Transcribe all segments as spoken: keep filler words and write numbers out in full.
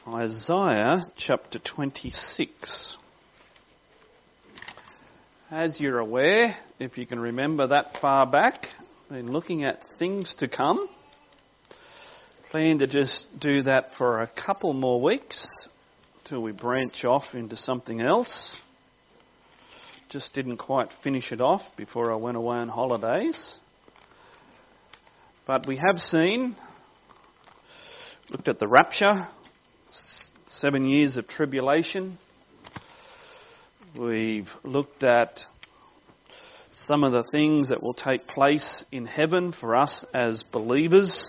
Isaiah chapter twenty-six. As you're aware, if you can remember that far back, been looking at things to come. Plan to just do that for a couple more weeks till we branch off into something else. Just didn't quite finish it off before I went away on holidays. But we have seen, looked at the rapture, seven years of tribulation. We've looked at some of the things that will take place in heaven for us as believers.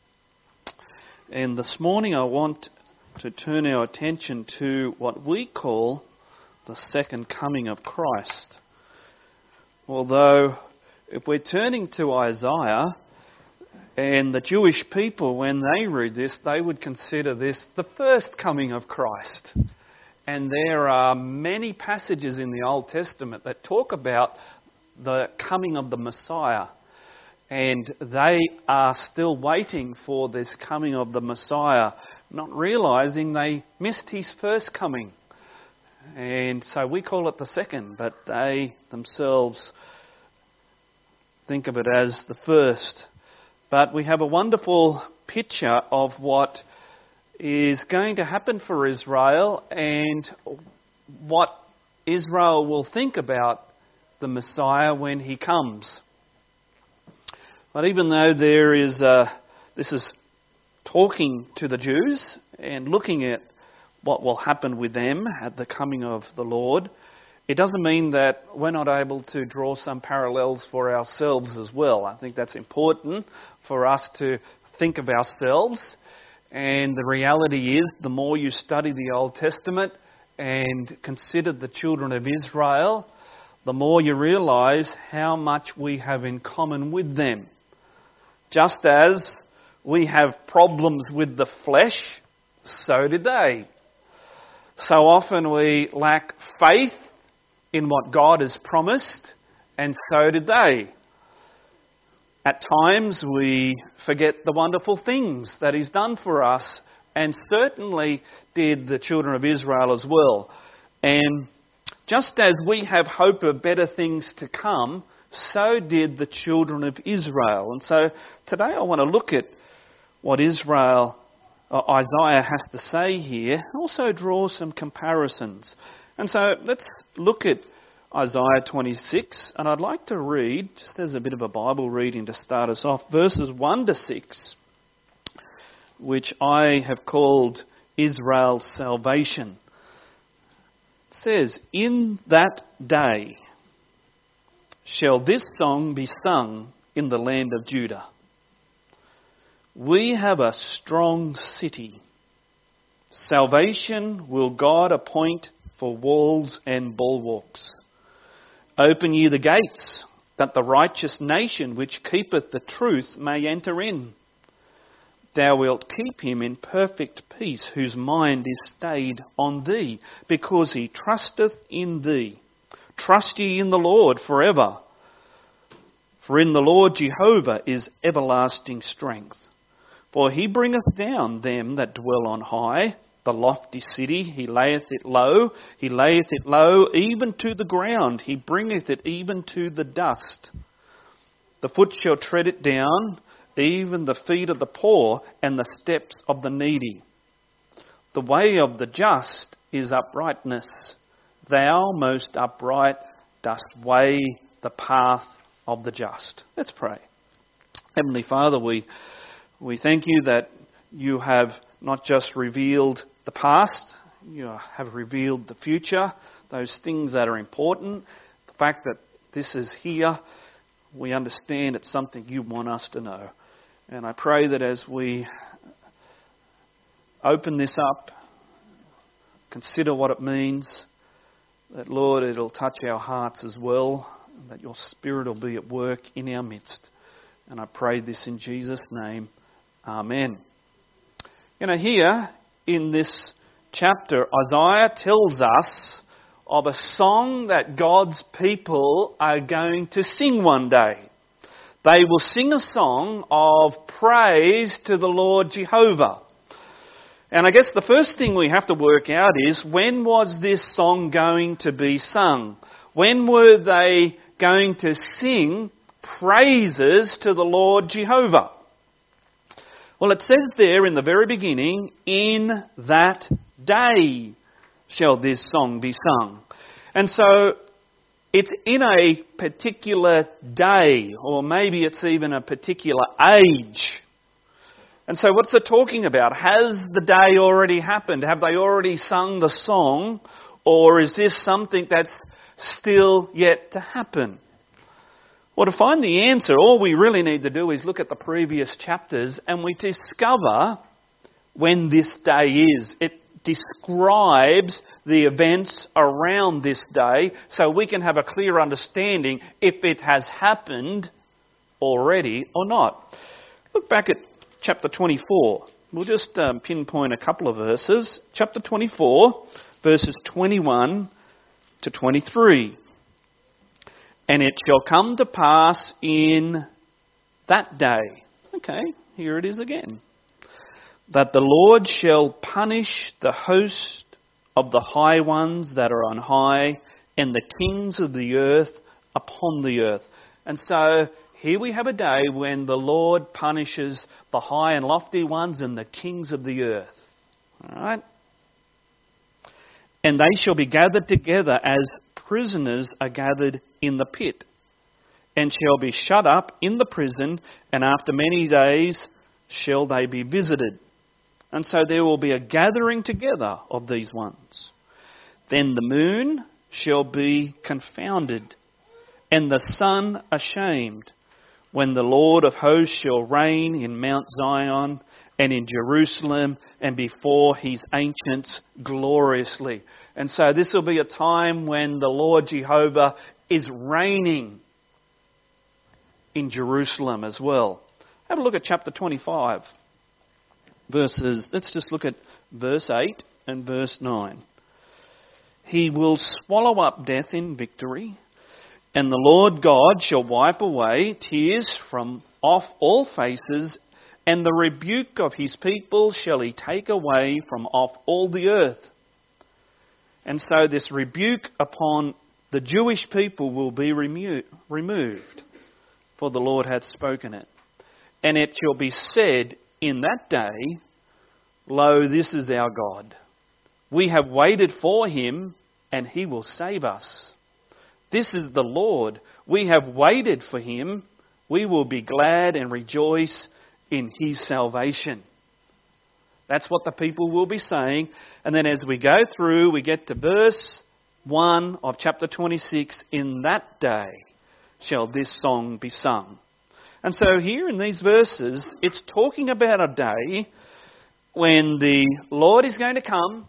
And this morning I want to turn our attention to what we call the second coming of Christ. Although if we're turning to Isaiah, and the Jewish people, when they read this, they would consider this the first coming of Christ. And there are many passages in the Old Testament that talk about the coming of the Messiah. And they are still waiting for this coming of the Messiah, not realising they missed his first coming. And so we call it the second, but they themselves think of it as the first. But we have a wonderful picture of what is going to happen for Israel and what Israel will think about the Messiah when he comes. But even though there is, a, this is talking to the Jews and looking at what will happen with them at the coming of the Lord, it doesn't mean that we're not able to draw some parallels for ourselves as well. I think that's important for us to think of ourselves. And the reality is, the more you study the Old Testament and consider the children of Israel, the more you realise how much we have in common with them. Just as we have problems with the flesh, so did they. So often we lack faith in what God has promised, and so did they. At times we forget the wonderful things that He's done for us, and certainly did the children of Israel as well. And just as we have hope of better things to come, so did the children of Israel. And so today I want to look at what Israel, uh, Isaiah has to say here, also draw some comparisons. And so let's look at Isaiah twenty-six, and I'd like to read, just as a bit of a Bible reading to start us off, verses one to six, which I have called Israel's salvation. It says, "In that day shall this song be sung in the land of Judah. We have a strong city. Salvation will God appoint for walls and bulwarks. Open ye the gates, that the righteous nation which keepeth the truth may enter in. Thou wilt keep him in perfect peace, whose mind is stayed on thee, because he trusteth in thee. Trust ye in the Lord forever. For in the Lord Jehovah is everlasting strength. For he bringeth down them that dwell on high, the lofty city, he layeth it low, he layeth it low even to the ground, he bringeth it even to the dust. The foot shall tread it down, even the feet of the poor, and the steps of the needy. The way of the just is uprightness. Thou, most upright, dost weigh the path of the just." Let's pray. Heavenly Father, we we thank you that you have not just revealed the past, you have revealed the future, those things that are important. The fact that this is here, we understand it's something you want us to know. And I pray that as we open this up, consider what it means, that, Lord, it'll touch our hearts as well, that your Spirit will be at work in our midst. And I pray this in Jesus' name. Amen. You know, here in this chapter, Isaiah tells us of a song that God's people are going to sing one day. They will sing a song of praise to the Lord Jehovah. And I guess the first thing we have to work out is, when was this song going to be sung? When were they going to sing praises to the Lord Jehovah? Well, it says there in the very beginning, in that day shall this song be sung. And so it's in a particular day, or maybe it's even a particular age. And so what's it talking about? Has the day already happened? Have they already sung the song? Or is this something that's still yet to happen? Well, to find the answer, all we really need to do is look at the previous chapters and we discover when this day is. It describes the events around this day so we can have a clear understanding if it has happened already or not. Look back at chapter twenty-four. We'll just um, pinpoint a couple of verses. Chapter twenty-four, verses twenty-one to twenty-three. And it shall come to pass in that day. Okay, here it is again. That the Lord shall punish the host of the high ones that are on high, and the kings of the earth upon the earth. And so here we have a day when the Lord punishes the high and lofty ones and the kings of the earth. All right? And they shall be gathered together as prisoners are gathered in the pit, and shall be shut up in the prison, and after many days shall they be visited. And so there will be a gathering together of these ones. Then the moon shall be confounded, and the sun ashamed, when the Lord of hosts shall reign in Mount Zion and in Jerusalem and before his ancients gloriously. And so this will be a time when the Lord Jehovah is reigning in Jerusalem as well. Have a look at chapter twenty-five. Verses, let's just look at verse eight and verse nine. He will swallow up death in victory, and the Lord God shall wipe away tears from off all faces, and the rebuke of his people shall he take away from off all the earth. And so this rebuke upon the Jewish people will be remo- removed, for the Lord hath spoken it. And it shall be said in that day, lo, this is our God. We have waited for him, and he will save us. This is the Lord. We have waited for him. We will be glad and rejoice in his salvation. That's what the people will be saying. And then as we go through, we get to verse one of chapter twenty-six. In that day shall this song be sung. And so here in these verses, it's talking about a day when the Lord is going to come.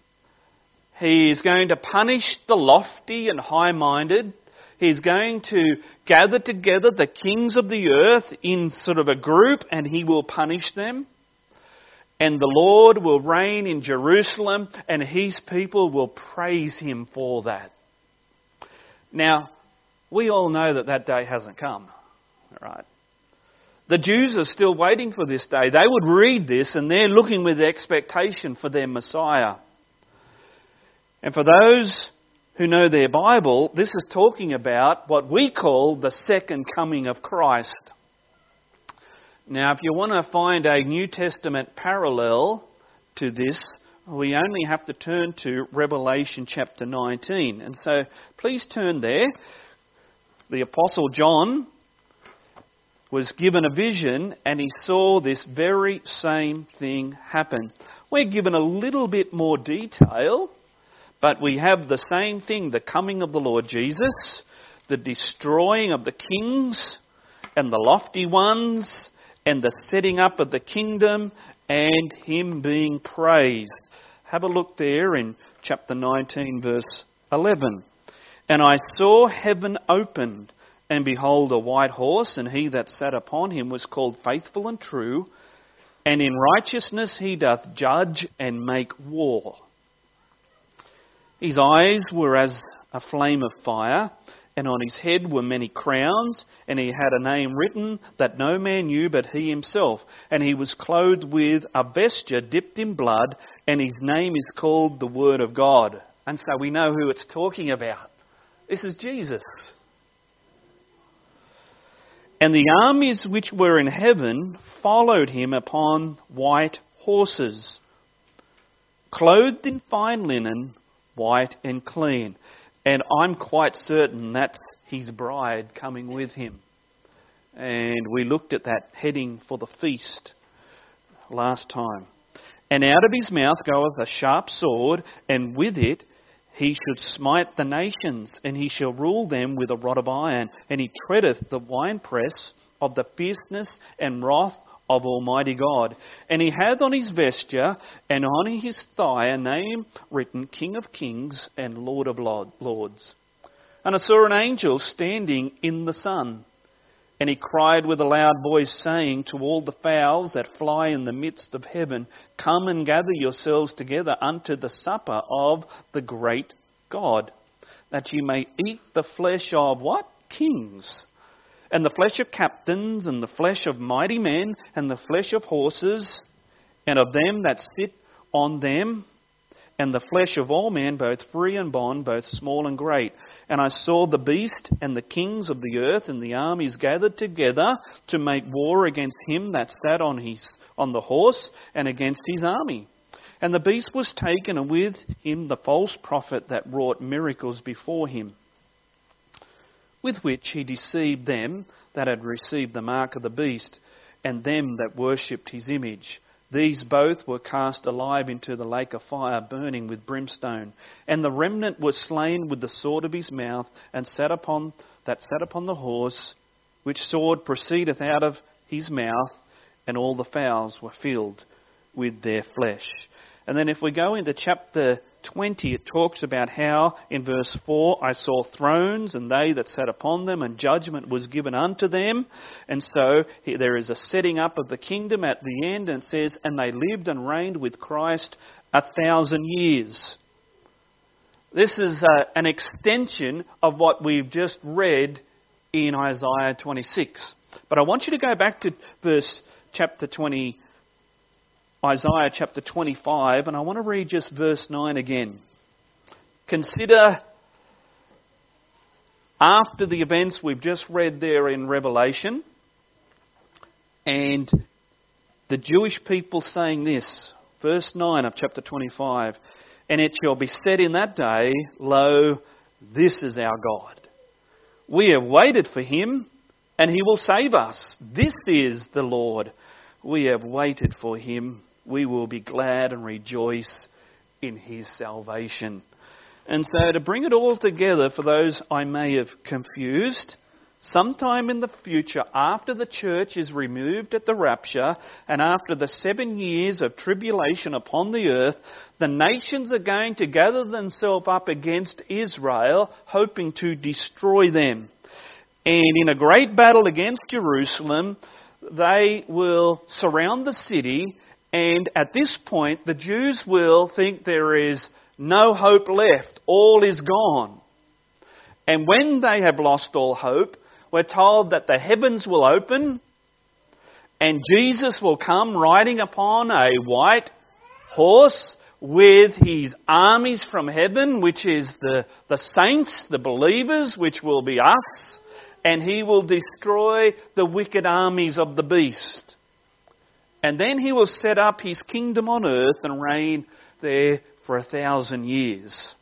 He is going to punish the lofty and high-minded. He's going to gather together the kings of the earth in sort of a group, and he will punish them. And the Lord will reign in Jerusalem, and his people will praise him for that. Now, we all know that that day hasn't come, right? The Jews are still waiting for this day. They would read this and they're looking with expectation for their Messiah. And for those who know their Bible, this is talking about what we call the second coming of Christ. Now, if you want to find a New Testament parallel to this, we only have to turn to Revelation chapter nineteen. And so please turn there. The Apostle John was given a vision and he saw this very same thing happen. We're given a little bit more detail, but we have the same thing, the coming of the Lord Jesus, the destroying of the kings and the lofty ones, and the setting up of the kingdom, and him being praised. Have a look there in chapter nineteen, verse eleven. And I saw heaven opened, and behold, a white horse, and he that sat upon him was called Faithful and True, and in righteousness he doth judge and make war. His eyes were as a flame of fire, and on his head were many crowns, and he had a name written that no man knew but he himself. And he was clothed with a vesture dipped in blood, and his name is called the Word of God. And so we know who it's talking about. This is Jesus. And the armies which were in heaven followed him upon white horses, clothed in fine linen, white and clean. And I'm quite certain that's his bride coming with him. And we looked at that heading for the feast last time. And out of his mouth goeth a sharp sword, and with it he should smite the nations, and he shall rule them with a rod of iron. And he treadeth the winepress of the fierceness and wrath of Almighty God. And he hath on his vesture and on his thigh a name written, King of Kings and Lord of Lords. And I saw an angel standing in the sun, and he cried with a loud voice, saying to all the fowls that fly in the midst of heaven, Come and gather yourselves together unto the supper of the great God, that ye may eat the flesh of what? Kings, and the flesh of captains, and the flesh of mighty men, and the flesh of horses, and of them that sit on them, and the flesh of all men, both free and bond, both small and great. And I saw the beast and the kings of the earth and the armies gathered together to make war against him that sat on his on the horse and against his army. And the beast was taken, and with him the false prophet that wrought miracles before him, with which he deceived them that had received the mark of the beast, and them that worshipped his image. These both were cast alive into the lake of fire, burning with brimstone. And the remnant was slain with the sword of his mouth, and sat upon that sat upon the horse, which sword proceedeth out of his mouth, and all the fowls were filled with their flesh. And then if we go into chapter twenty, it talks about how, in verse four, I saw thrones, and they that sat upon them, and judgment was given unto them. And so there is a setting up of the kingdom at the end, and it says, and they lived and reigned with Christ a thousand years. This is uh, an extension of what we've just read in Isaiah twenty-six. But I want you to go back to verse chapter twenty. Isaiah chapter twenty-five, and I want to read just verse nine again. Consider, after the events we've just read there in Revelation, and the Jewish people saying this, verse nine of chapter twenty-five, and it shall be said in that day, Lo, this is our God. We have waited for him, and he will save us. This is the Lord. We have waited for him. We will be glad and rejoice in his salvation. And so to bring it all together, for those I may have confused, sometime in the future, after the church is removed at the rapture, and after the seven years of tribulation upon the earth, the nations are going to gather themselves up against Israel, hoping to destroy them. And in a great battle against Jerusalem, they will surround the city. And at this point, the Jews will think there is no hope left. All is gone. And when they have lost all hope, we're told that the heavens will open and Jesus will come riding upon a white horse with his armies from heaven, which is the, the saints, the believers, which will be us. And he will destroy the wicked armies of the beast. And then he will set up his kingdom on earth and reign there for a thousand years.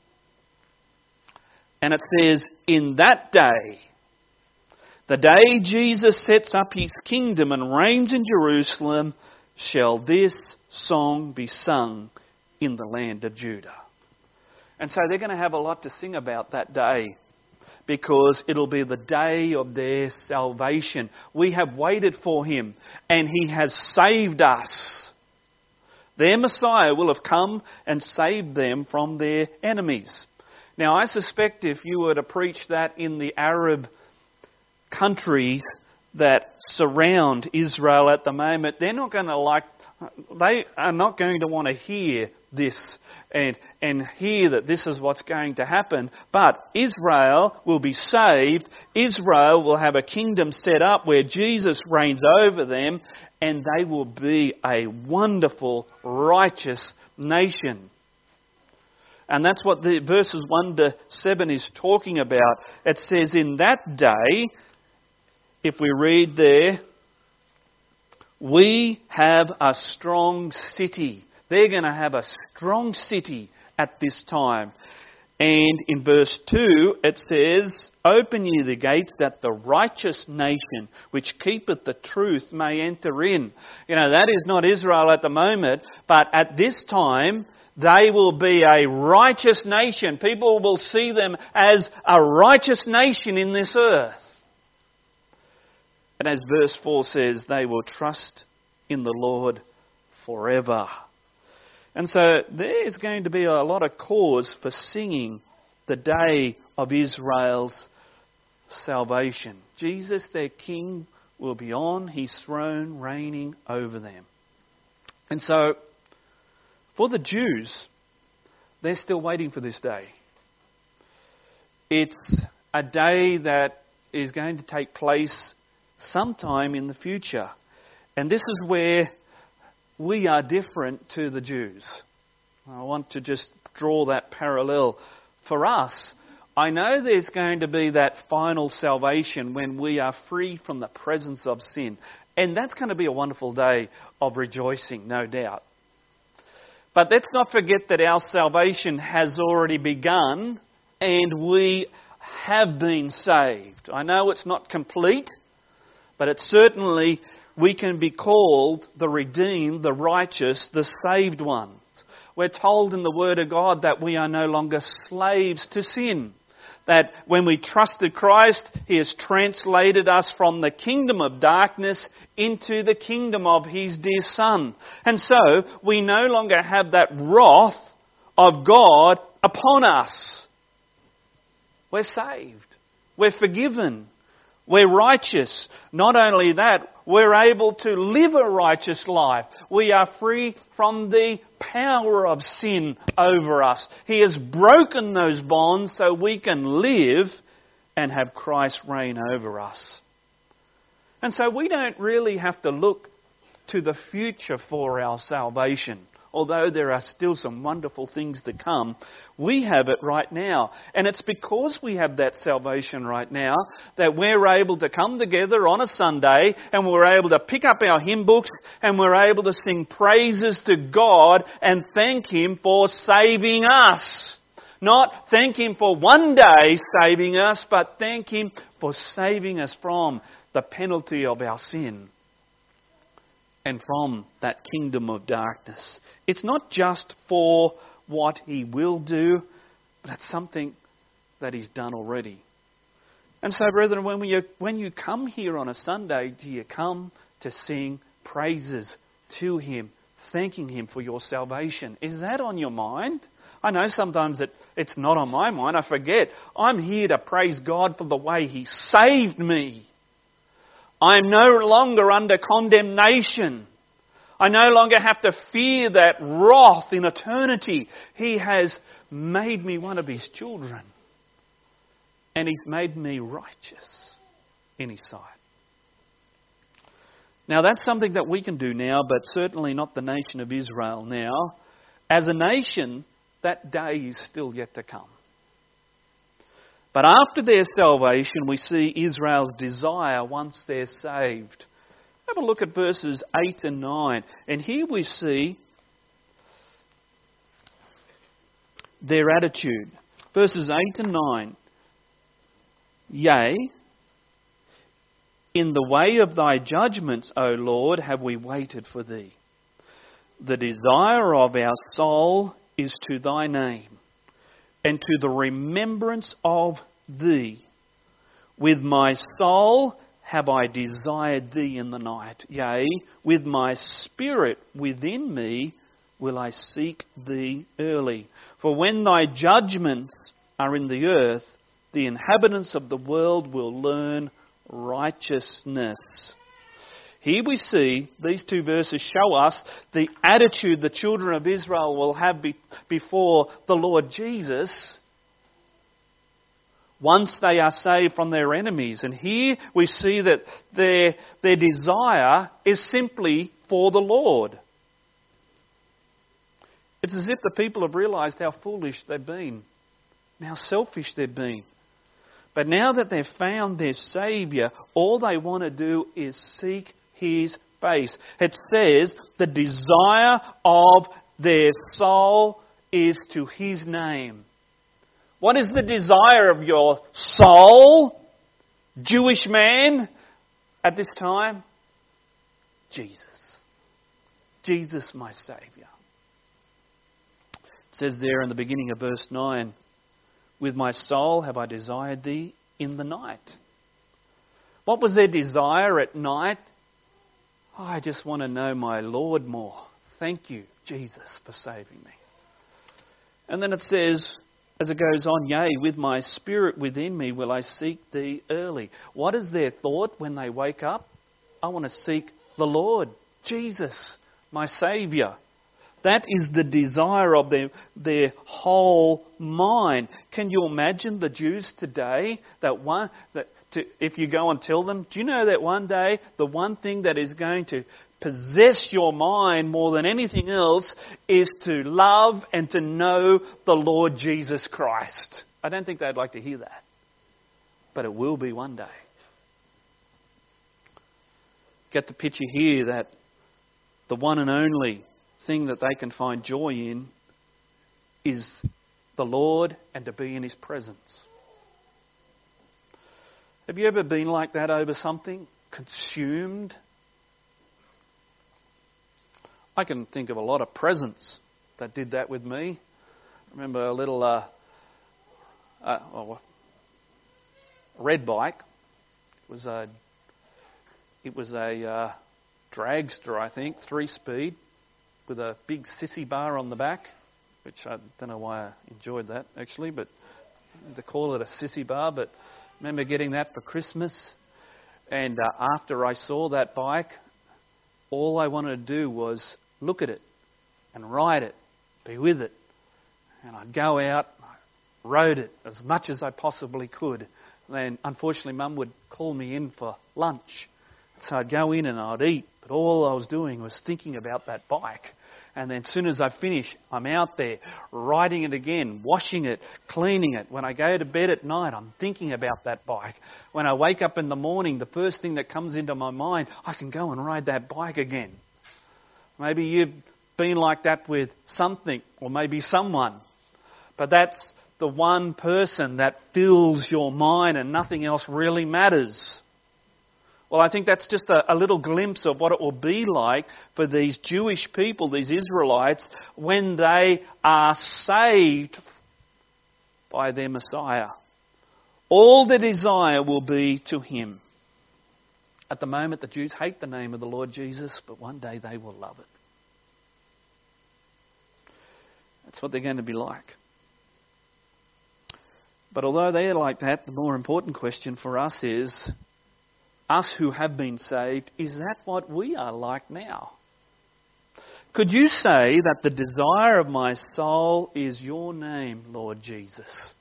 And it says, in that day, the day Jesus sets up his kingdom and reigns in Jerusalem, shall this song be sung in the land of Judah. And so they're going to have a lot to sing about that day, because it'll be the day of their salvation. We have waited for him, and he has saved us. Their Messiah will have come and saved them from their enemies. Now, I suspect if you were to preach that in the Arab countries that surround Israel at the moment, they're not going to like, they are not going to want to hear this and, and hear that this is what's going to happen. But Israel will be saved. Israel will have a kingdom set up where Jesus reigns over them, and they will be a wonderful, righteous nation. And that's what the verses one to seven is talking about. It says, in that day, if we read there, we have a strong city. They're going to have a strong city at this time. And in verse two, it says, open ye the gates that the righteous nation which keepeth the truth may enter in. You know, that is not Israel at the moment, but at this time, they will be a righteous nation. People will see them as a righteous nation in this earth. And as verse four says, they will trust in the Lord forever. And so there is going to be a lot of cause for singing the day of Israel's salvation. Jesus, their King, will be on his throne reigning over them. And so, for the Jews, they're still waiting for this day. It's a day that is going to take place sometime in the future. And this is where we are different to the Jews. I want to just draw that parallel. For us, I know there's going to be that final salvation when we are free from the presence of sin. And that's going to be a wonderful day of rejoicing, no doubt. But let's not forget that our salvation has already begun and we have been saved. I know it's not complete, but it's certainly, we can be called the redeemed, the righteous, the saved ones. We're told in the Word of God that we are no longer slaves to sin. That when we trusted Christ, He has translated us from the kingdom of darkness into the kingdom of His dear Son. And so, we no longer have that wrath of God upon us. We're saved. We're forgiven. We're righteous. Not only that, we're able to live a righteous life. We are free from the power of sin over us. He has broken those bonds so we can live and have Christ reign over us. And so we don't really have to look to the future for our salvation. Although there are still some wonderful things to come, we have it right now. And it's because we have that salvation right now that we're able to come together on a Sunday and we're able to pick up our hymn books and we're able to sing praises to God and thank Him for saving us. Not thank Him for one day saving us, but thank Him for saving us from the penalty of our sin. And from that kingdom of darkness. It's not just for what He will do, but it's something that He's done already. And so, brethren, when, we, when you come here on a Sunday, do you come to sing praises to Him, thanking Him for your salvation? Is that on your mind? I know sometimes it, it's not on my mind. I forget. I'm here to praise God for the way He saved me. I am no longer under condemnation. I no longer have to fear that wrath in eternity. He has made me one of His children. And He's made me righteous in His sight. Now that's something that we can do now, but certainly not the nation of Israel now. As a nation, that day is still yet to come. But after their salvation, we see Israel's desire once they're saved. Have a look at verses eight and nine. And here we see their attitude. Verses eight and nine. Yea, in the way of thy judgments, O Lord, have we waited for thee. The desire of our soul is to thy name, and to the remembrance of thee. With my soul have I desired thee in the night. Yea, with my spirit within me will I seek thee early. For when thy judgments are in the earth, the inhabitants of the world will learn righteousness. Here we see these two verses show us the attitude the children of Israel will have be, before the Lord Jesus once they are saved from their enemies. And here we see that their, their desire is simply for the Lord. It's as if the people have realised how foolish they've been, and how selfish they've been. But now that they've found their Saviour, all they want to do is seek His face. It says the desire of their soul is to His name. What is the desire of your soul, Jewish man, at this time? Jesus. Jesus, my Saviour. It says there in the beginning of verse nine, with my soul have I desired thee in the night. What was their desire at night? Oh, I just want to know my Lord more. Thank you, Jesus, for saving me. And then it says, as it goes on, yea, with my spirit within me will I seek thee early. What is their thought when they wake up? I want to seek the Lord, Jesus, my Saviour. That is the desire of their, their whole mind. Can you imagine the Jews today that one that to, if you go and tell them, do you know that one day the one thing that is going to possess your mind more than anything else is to love and to know the Lord Jesus Christ? I don't think they'd like to hear that. But it will be one day. Get the picture here that the one and only thing that they can find joy in is the Lord and to be in His presence. Have you ever been like that over something? Consumed? I can think of a lot of presents that did that with me. I remember a little uh, uh, oh, red bike. It was a, it was a uh, dragster, I think, three-speed, with a big sissy bar on the back, which I don't know why I enjoyed that actually, but to call it a sissy bar. But I remember getting that for Christmas, and uh, after I saw that bike, all I wanted to do was look at it and ride it, be with it. And I'd go out, I rode it as much as I possibly could. And then unfortunately Mum would call me in for lunch. So I'd go in and I'd eat, but all I was doing was thinking about that bike. And then as soon as I finish, I'm out there riding it again, washing it, cleaning it. When I go to bed at night, I'm thinking about that bike. When I wake up in the morning, the first thing that comes into my mind, I can go and ride that bike again. Maybe you've been like that with something, or maybe someone. But that's the one person that fills your mind and nothing else really matters. Well, I think that's just a, a little glimpse of what it will be like for these Jewish people, these Israelites, when they are saved by their Messiah. All their desire will be to Him. At the moment, the Jews hate the name of the Lord Jesus, but one day they will love it. That's what they're going to be like. But although they're like that, the more important question for us is, us who have been saved, is that what we are like now? Could you say that the desire of my soul is your name, Lord Jesus?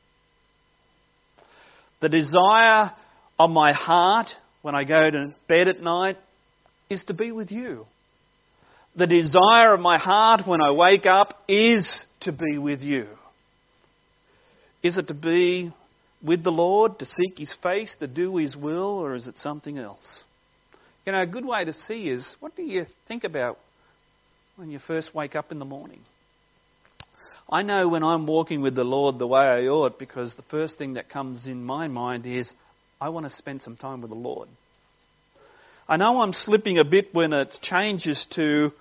The desire of my heart when I go to bed at night is to be with you. The desire of my heart when I wake up is to be with you. Is it to be with the Lord, to seek His face, to do His will, or is it something else? You know, a good way to see is, what do you think about when you first wake up in the morning? I know when I'm walking with the Lord the way I ought, because the first thing that comes in my mind is, I want to spend some time with the Lord. I know I'm slipping a bit when it changes to,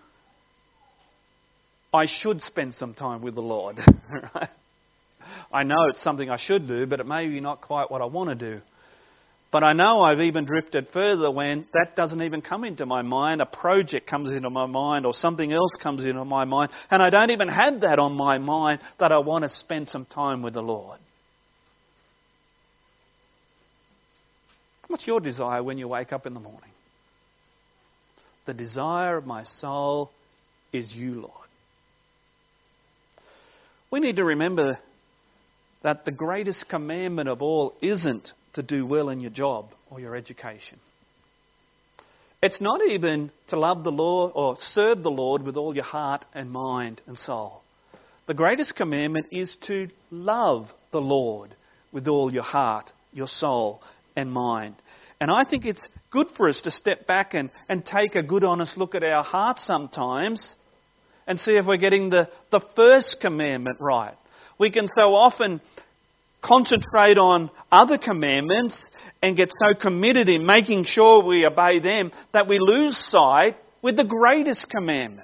I should spend some time with the Lord. Right? I know it's something I should do, but it may be not quite what I want to do. But I know I've even drifted further when that doesn't even come into my mind. A project comes into my mind or something else comes into my mind, and I don't even have that on my mind that I want to spend some time with the Lord. What's your desire when you wake up in the morning? The desire of my soul is you, Lord. We need to remember that the greatest commandment of all isn't to do well in your job or your education. It's not even to love the Lord or serve the Lord with all your heart and mind and soul. The greatest commandment is to love the Lord with all your heart, your soul and mind. And I think it's good for us to step back and, and take a good honest look at our hearts sometimes and see if we're getting the, the first commandment right. We can so often concentrate on other commandments and get so committed in making sure we obey them that we lose sight with the greatest commandment.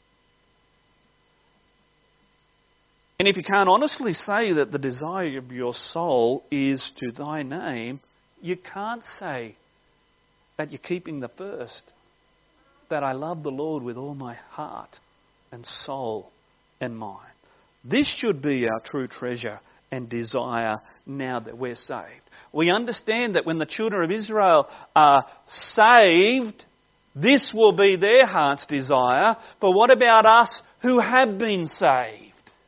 And if you can't honestly say that the desire of your soul is to thy name, you can't say that you're keeping the first, that I love the Lord with all my heart and soul and mind. This should be our true treasure and desire now that we're saved. We understand that when the children of Israel are saved, this will be their heart's desire. But what about us who have been saved?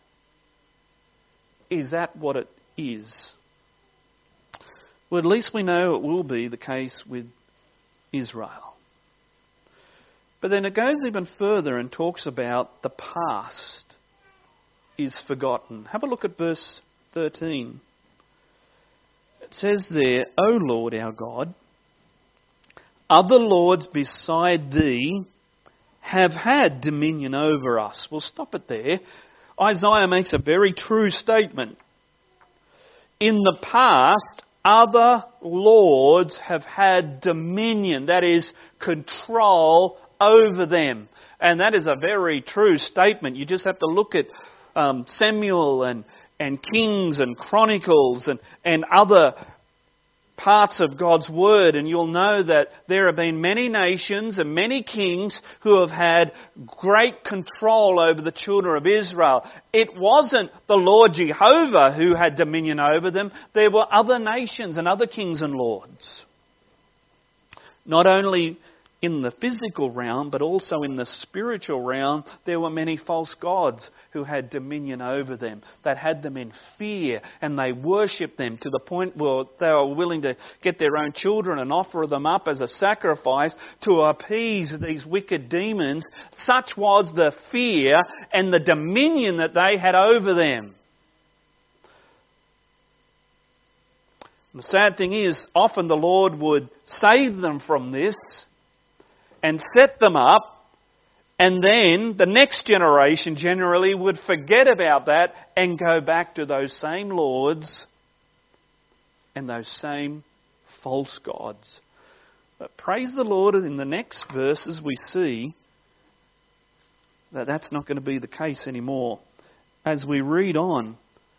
Is that what it is? Well, at least we know it will be the case with Israel. But then it goes even further and talks about the past is forgotten. Have a look at verse thirteen. It says there, O Lord our God, other lords beside thee have had dominion over us. We'll stop it there. Isaiah makes a very true statement. In the past, other lords have had dominion, that is, control over them. And that is a very true statement. You just have to look at um, Samuel and, and Kings and Chronicles and, and other parts of God's Word, and you'll know that there have been many nations and many kings who have had great control over the children of Israel. It wasn't the Lord Jehovah who had dominion over them. There were other nations and other kings and lords. Not only in the physical realm, but also in the spiritual realm, there were many false gods who had dominion over them, that had them in fear, and they worshipped them to the point where they were willing to get their own children and offer them up as a sacrifice to appease these wicked demons. Such was the fear and the dominion that they had over them. The sad thing is, often the Lord would save them from this and set them up, and then the next generation generally would forget about that and go back to those same lords and those same false gods. But praise the Lord, in the next verses we see that that's not going to be the case anymore. As we read on,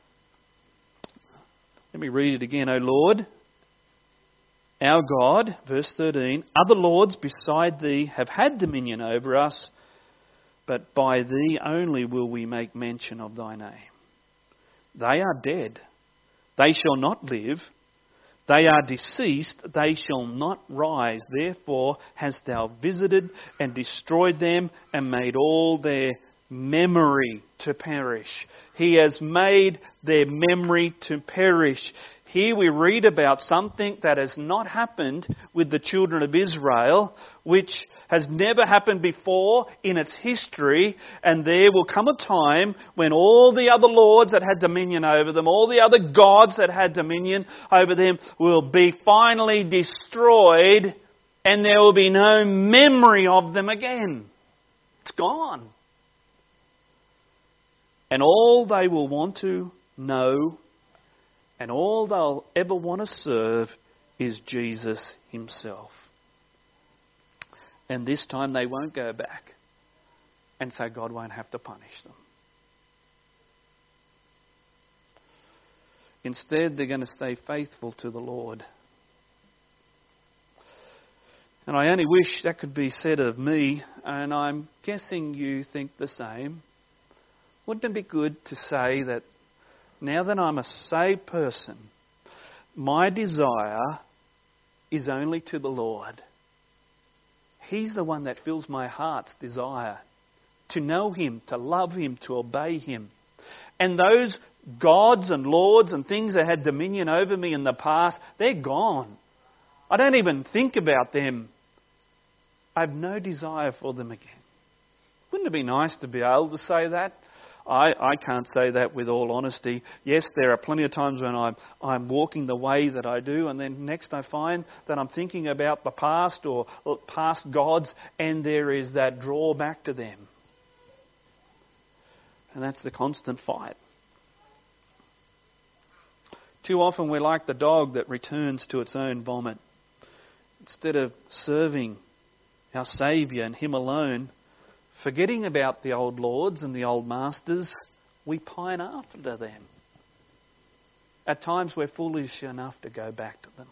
let me read it again. O Lord, our God, verse thirteen, other lords beside thee have had dominion over us, but by thee only will we make mention of thy name. They are dead, they shall not live. They are deceased, they shall not rise. Therefore hast thou visited and destroyed them and made all their memory to perish. He has made their memory to perish. Here we read about something that has not happened with the children of Israel, which has never happened before in its history, and there will come a time when all the other lords that had dominion over them, all the other gods that had dominion over them, will be finally destroyed, and there will be no memory of them again. It's gone. And all they will want to know and all they'll ever want to serve is Jesus himself. And this time they won't go back, and so God won't have to punish them. Instead, they're going to stay faithful to the Lord. And I only wish that could be said of me, and I'm guessing you think the same. Wouldn't it be good to say that now that I'm a saved person, my desire is only to the Lord. He's the one that fills my heart's desire to know Him, to love Him, to obey Him. And those gods and lords and things that had dominion over me in the past, they're gone. I don't even think about them. I have no desire for them again. Wouldn't it be nice to be able to say that? I, I can't say that with all honesty. Yes, there are plenty of times when I'm, I'm walking the way that I do, and then next I find that I'm thinking about the past or past gods, and there is that drawback to them. And that's the constant fight. Too often we're like the dog that returns to its own vomit. Instead of serving our Saviour and Him alone, forgetting about the old lords and the old masters, we pine after them. At times we're foolish enough to go back to them.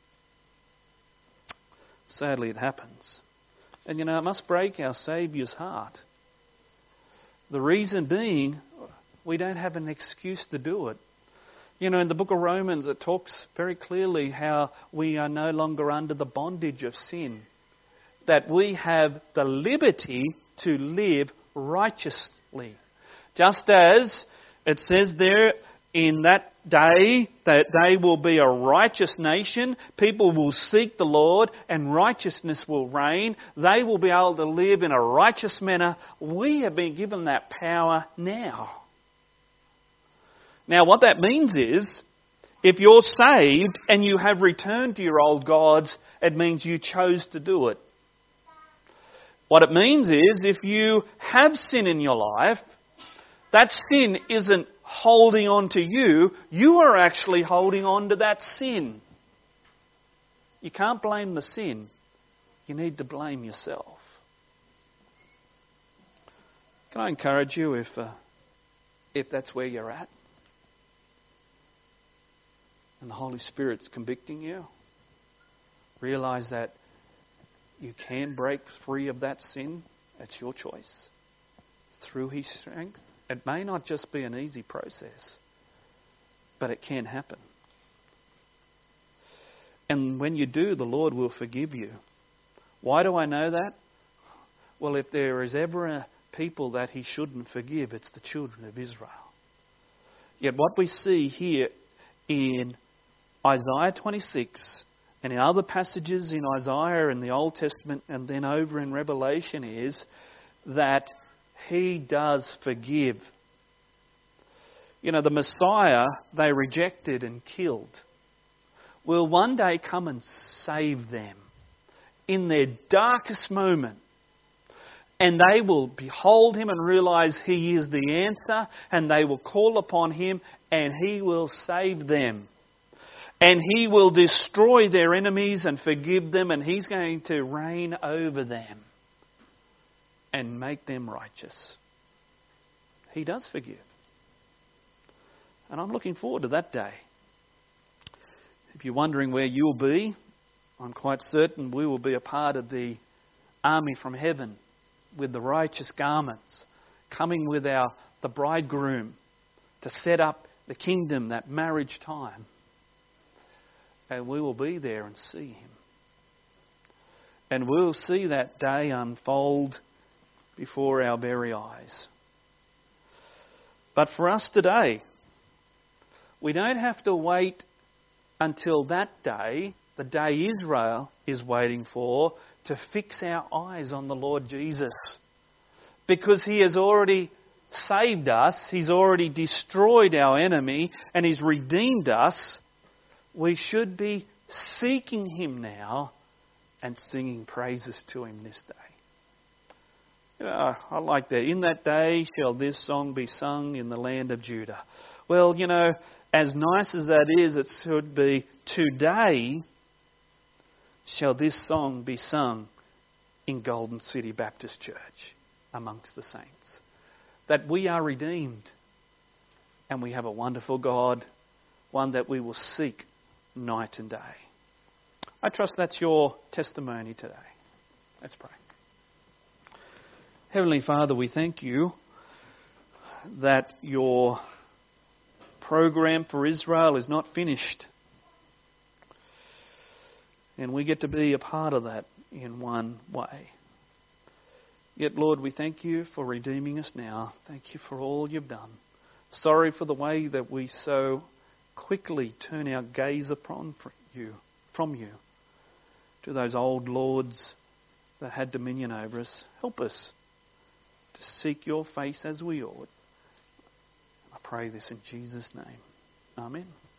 Sadly, it happens. And you know, it must break our Saviour's heart. The reason being, we don't have an excuse to do it. You know, in the book of Romans, it talks very clearly how we are no longer under the bondage of sin. That we have the liberty to live righteously. Just as it says there, in that day, that they will be a righteous nation. People will seek the Lord and righteousness will reign. They will be able to live in a righteous manner. We have been given that power now. Now what that means is, if you're saved and you have returned to your old gods, it means you chose to do it. What it means is, if you have sin in your life, that sin isn't holding on to you, you are actually holding on to that sin. You can't blame the sin. You need to blame yourself. Can I encourage you, if uh, if that's where you're at, and the Holy Spirit's convicting you, realise that you can break free of that sin. It's your choice. Through His strength. It may not just be an easy process, but it can happen. And when you do, the Lord will forgive you. Why do I know that? Well, if there is ever a people that He shouldn't forgive, it's the children of Israel. Yet what we see here in Isaiah twenty-six and in other passages in Isaiah and the Old Testament and then over in Revelation is that He does forgive. You know, the Messiah they rejected and killed will one day come and save them in their darkest moment. And they will behold Him and realise He is the answer, and they will call upon Him and He will save them. And He will destroy their enemies and forgive them, and He's going to reign over them and make them righteous. He does forgive. And I'm looking forward to that day. If you're wondering where you'll be, I'm quite certain we will be a part of the army from heaven with the righteous garments, coming with our the bridegroom to set up the kingdom, that marriage time. And we will be there and see Him. And we'll see that day unfold before our very eyes. But for us today, we don't have to wait until that day, the day Israel is waiting for, to fix our eyes on the Lord Jesus. Because He has already saved us, He's already destroyed our enemy, and He's redeemed us. We should be seeking Him now and singing praises to Him this day. You know, I like that. In that day shall this song be sung in the land of Judah. Well, you know, as nice as that is, it should be today shall this song be sung in Golden City Baptist Church amongst the saints. That we are redeemed and we have a wonderful God, one that we will seek night and day. I trust that's your testimony today. Let's pray. Heavenly Father, we thank You that Your program for Israel is not finished. And we get to be a part of that in one way. Yet, Lord, we thank you for redeeming us now. Thank you for all you've done. Sorry for the way that we so quickly turn our gaze upon you, from you, to those old lords that had dominion over us. Help us to seek your face as we ought. I pray this in Jesus' name. Amen.